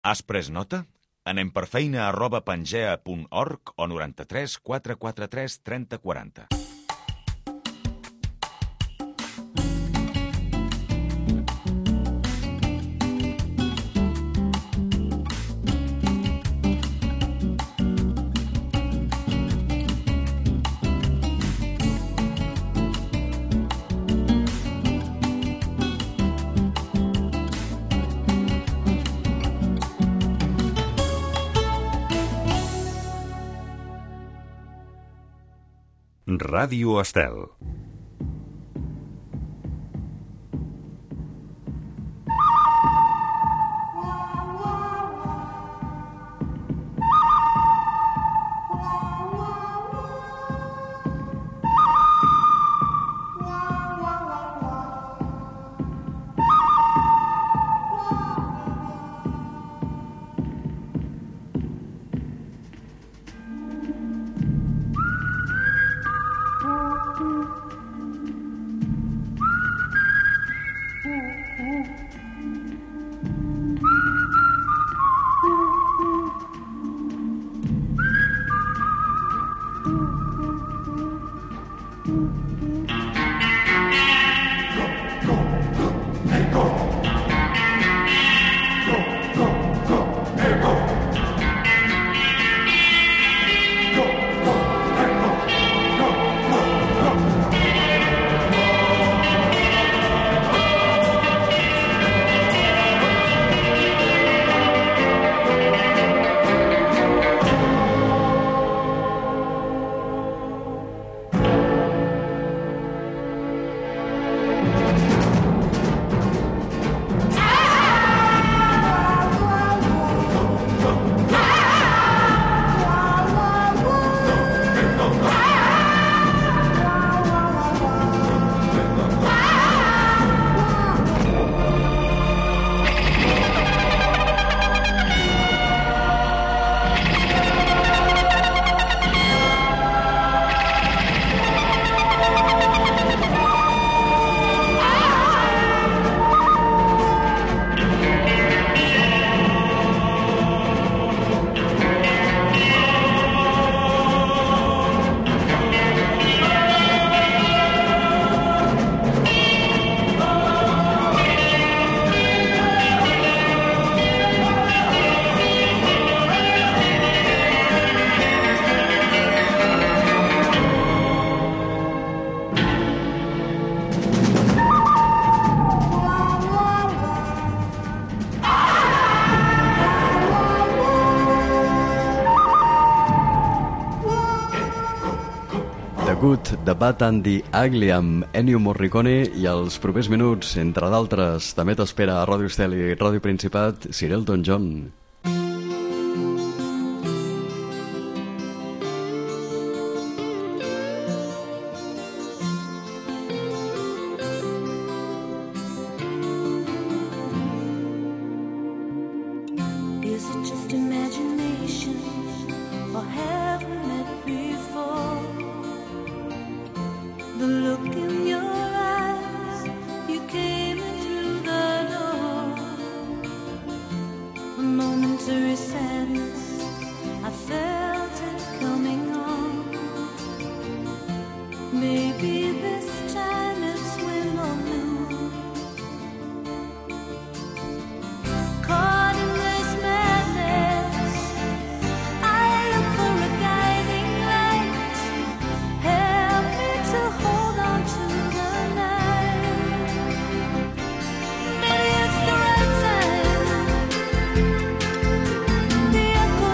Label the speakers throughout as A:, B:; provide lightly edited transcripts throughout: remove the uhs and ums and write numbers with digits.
A: Has pres nota? Anem per feina@pangea.org o 93 443 30 40.
B: Ràdio Estel.
C: Good, The Bad and the Ugly amb Ennio Morricone i els propers minuts, entre d'altres, també t'espera a Ràdio Estel i Ràdio Principat, Sir Elton John.
D: The echo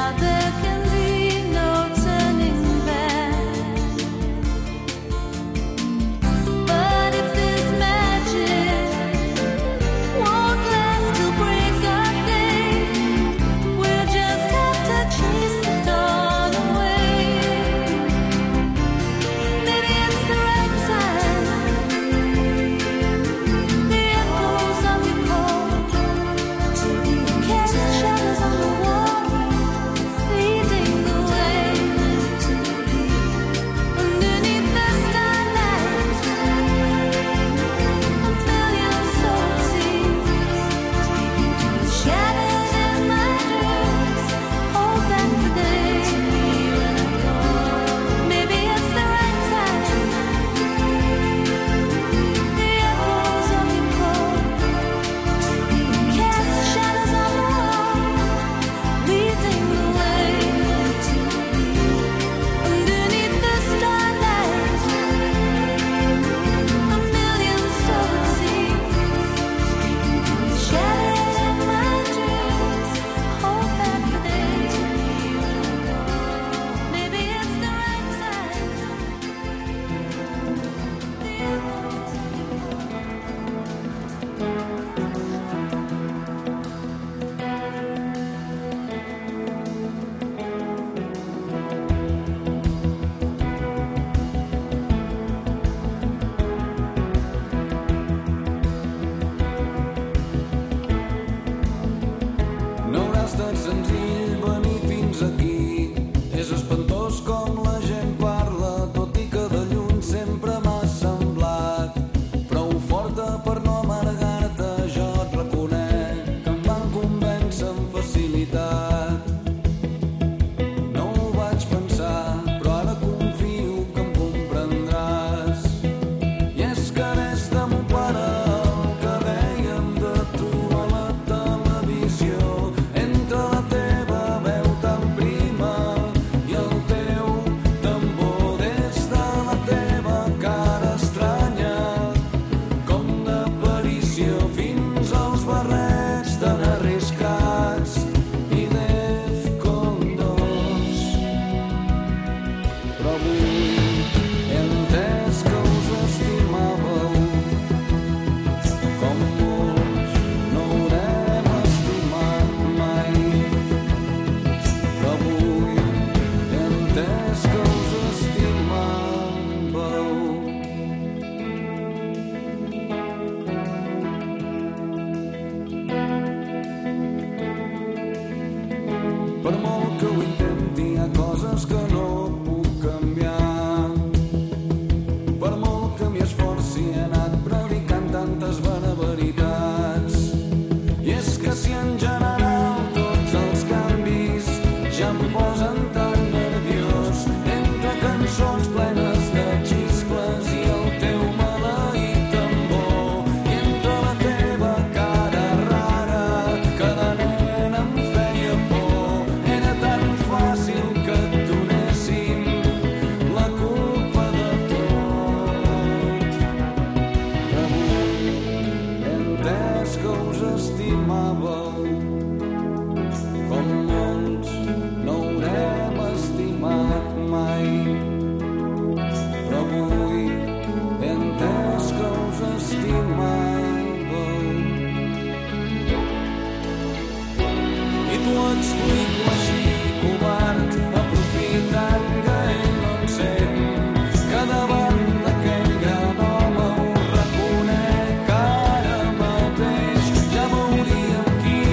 B: Qui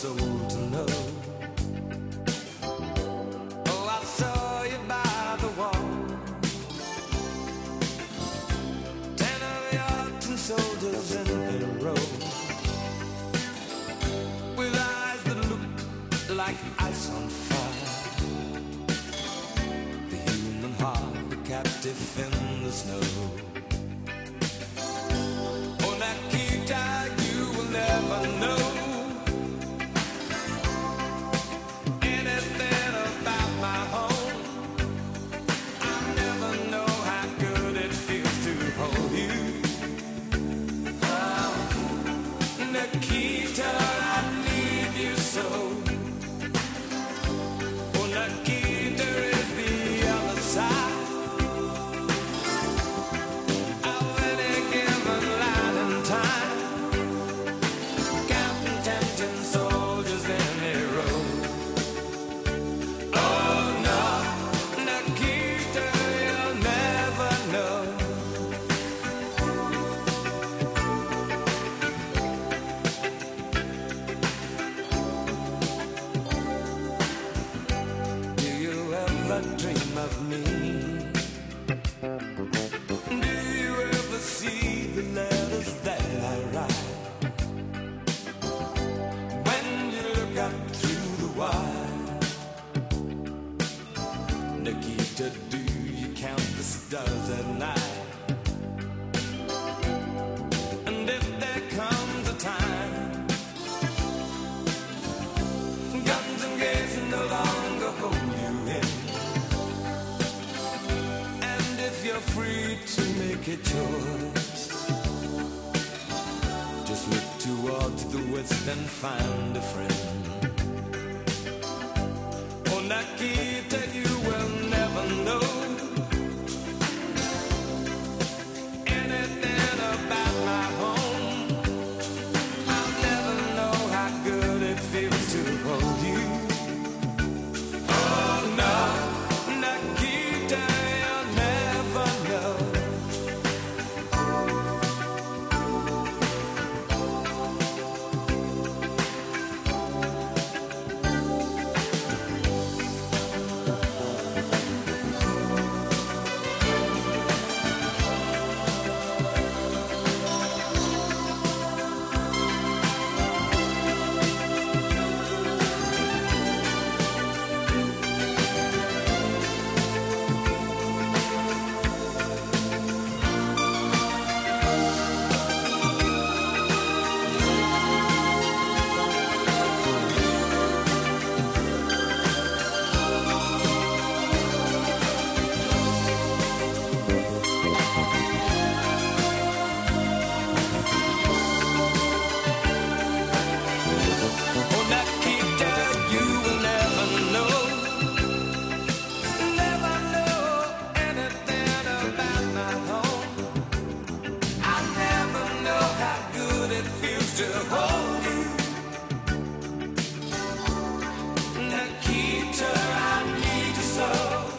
B: soul to know. Oh, I saw you by the wall. 10 of your tin soldiers in a row, with eyes that looked like ice on fire. The human heart, a captive in the snow. Oh, Nikita, you will never know anything about my home. I never know how good it feels to hold you. Oh, Nikita, I need you so. Oh, Nikita is the other side of any given line in time. Counting tempting soldiers in a row. Oh no, Nikita, you'll never know. Do you ever dream of me? Do you ever see the letters that I write? When you look up through the wire, Nikita, do you count the stars at night? And if there comes a time guns and gates no longer hold you in, and if you're free to make a choice, just look towards the west and find a friend. Oh, Nikita, you will never know anything about my home. I'll never know how good it feels to hold you. Oh no, Nikita, you'll never know. Oh, Nikita, you will never know anything about my home. I'll never know how good it feels to hold you. Nikita, I need you so.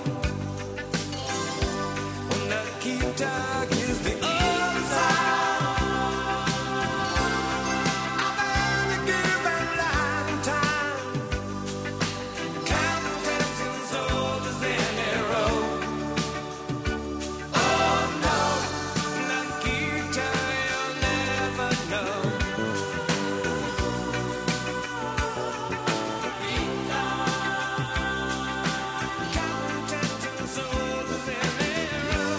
B: Oh, Nikita is the other side of any given line in time. Counting tempting soldiers in a row. Oh no, Nikita, you'll never know. Counting tempting soldiers in a row.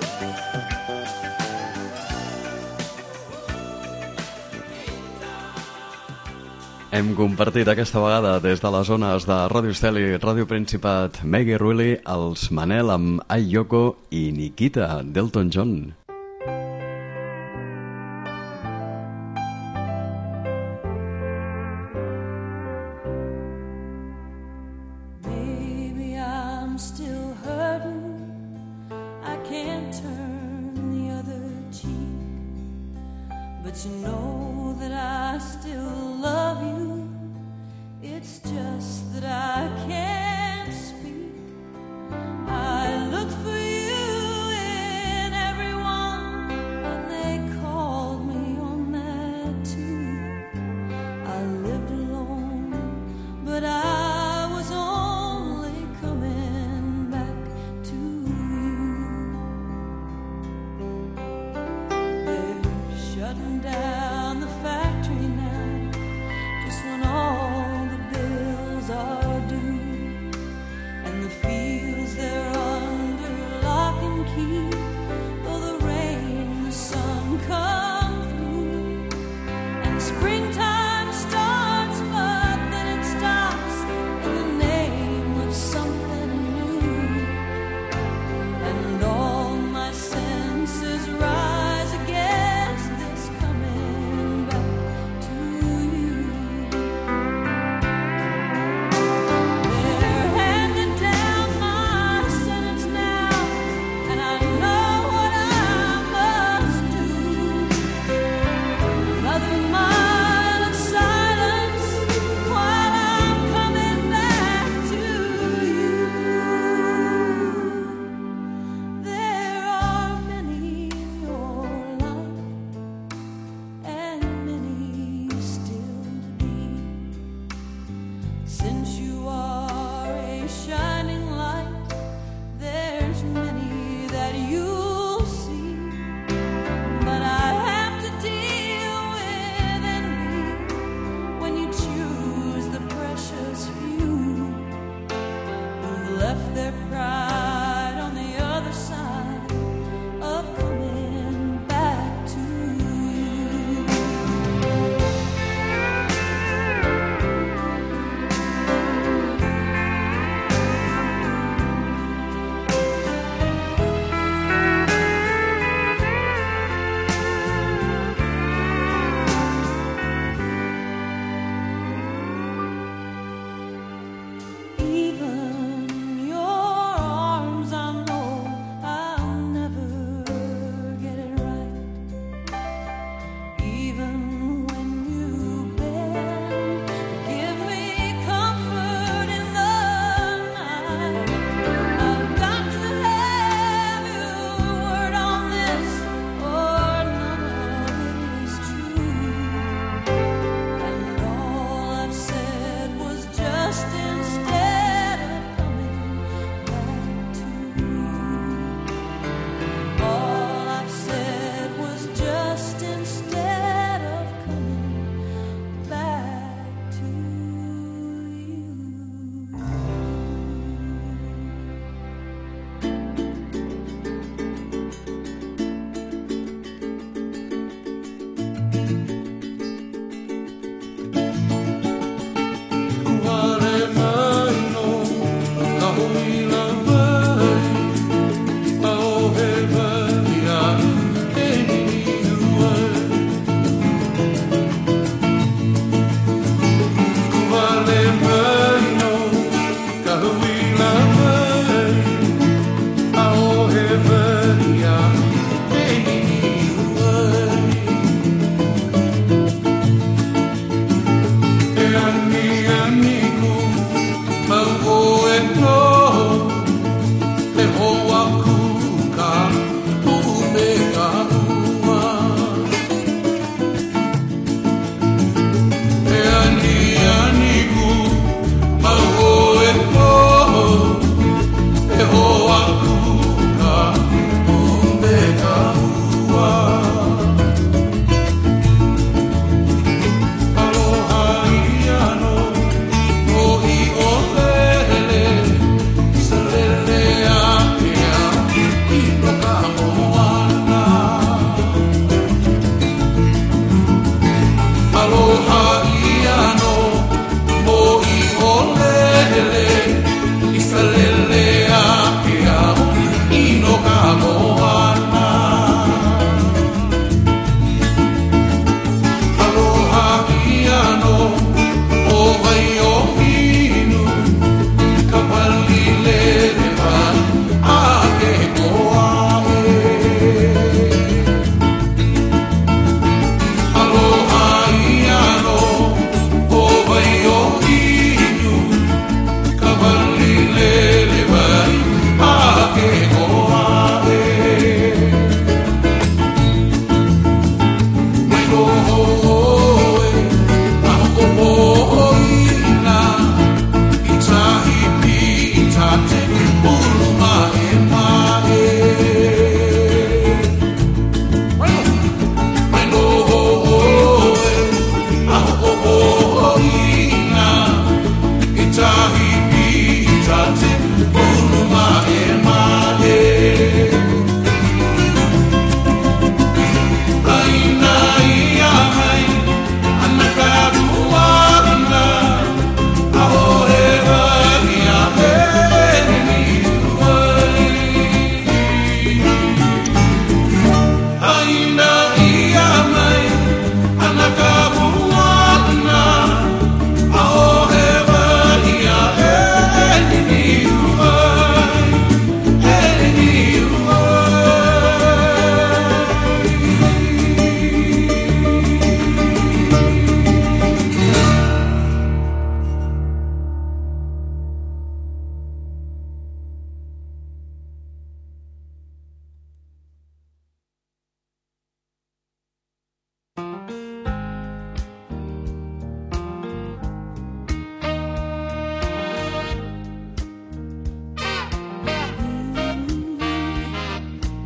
C: Hem compartit aquesta vegada des de les zones de Ràdio Estel i Ràdio Principat Maggie Rulli, els Manel amb Ai Yoko i Nikita d'Elton John.
D: Baby, I'm still hurting. I can't turn the other cheek. But you know that I still love you. It's just that I can't speak. I look for you in everyone, and they called me on that too. I lived alone Since you are a shining light, there's many that you'll see, but I have to deal with envy when you choose the precious few who've left their pride on the other side of coming back to you.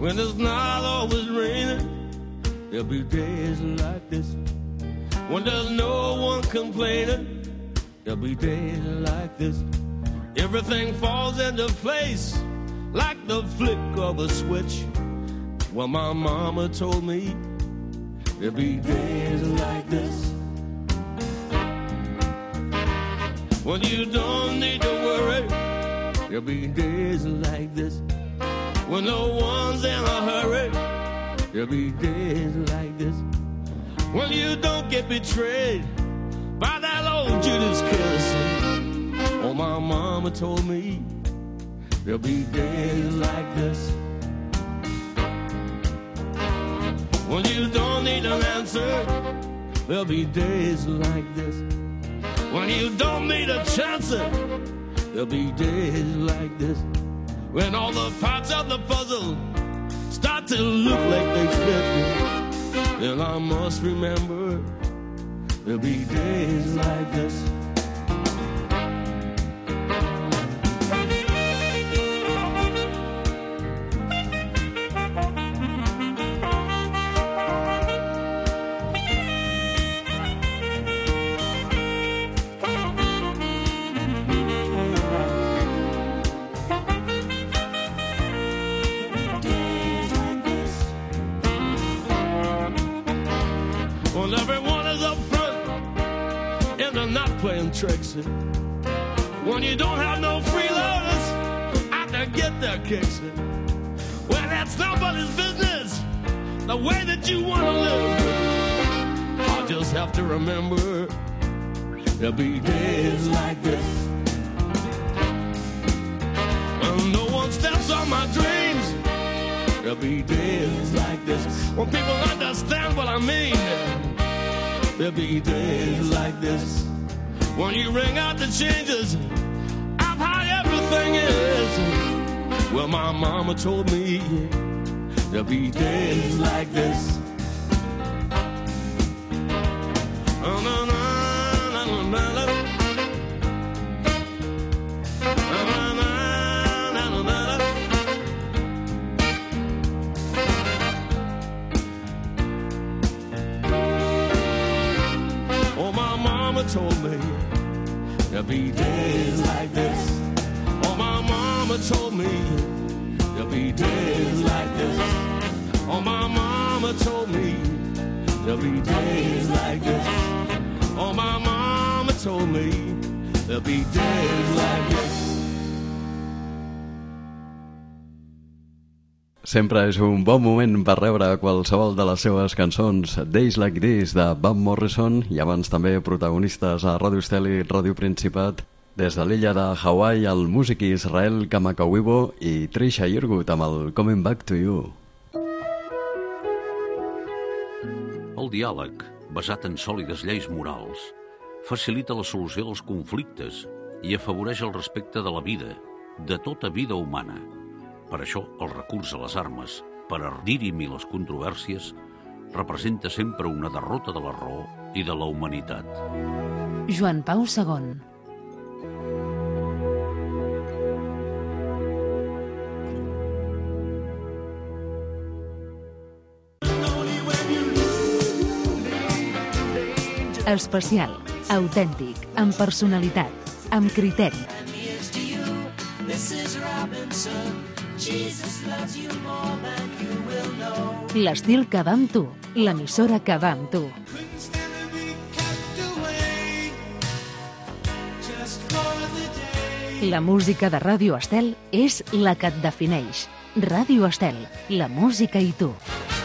E: When it's not always raining, there'll be days like this. When there's no one complaining, there'll be days like this. Everything falls into place like the flick of a switch. Well, my mama told me there'll be days like this. When you don't need to worry, there'll be days like this. When no one's in a hurry, there'll be days like this. When you don't get betrayed by that old Judas kiss. Oh, my mama told me there'll be days like this. When you don't need an answer, there'll be days like this. When you don't need a chance, there'll be days like this. When all the parts of the puzzle start to look like they fit, then I must remember there'll be days like this. Tricks. When you don't have no freeloaders out to get their kicks. Well, that's nobody's business, the way that you want to live. I just have to remember there'll be days like this. When no one steps on my dreams, there'll be days like this. When people understand what I mean, there'll be days like this. When you ring out the changes of how everything is. Well, my mama told me there'll be days like this. Oh, my mama told me there'll be days like this. Oh, my mama told me there'll be days like this. Oh, my mama told me there'll be days like this. Oh, my mama told me there'll be days like this.
C: Sempre és un bon moment per rebre qualsevol de les seves cançons. Days Like This, de Van Morrison, i abans també protagonistes a Ràdio Estel i Ràdio Principat. Des de l'illa de Hawaii, el músic Israel Kamakawiwo i Trisha Yearwood amb el Coming Back to You.
F: El diàleg, basat en sòlides lleis morals, facilita la solució dels conflictes i afavoreix el respecte de la vida, de tota vida humana. Per això, el recurs a les armes, per dirimir les controvèrsies, representa sempre una derrota de la raó i de la humanitat.
G: Joan Pau II. Especial, autèntic, amb personalitat, amb criteri. L'estil que va amb tu, l'emissora que va amb tu. La música de Ràdio Estel és la que et defineix. Ràdio Estel, la música i tu.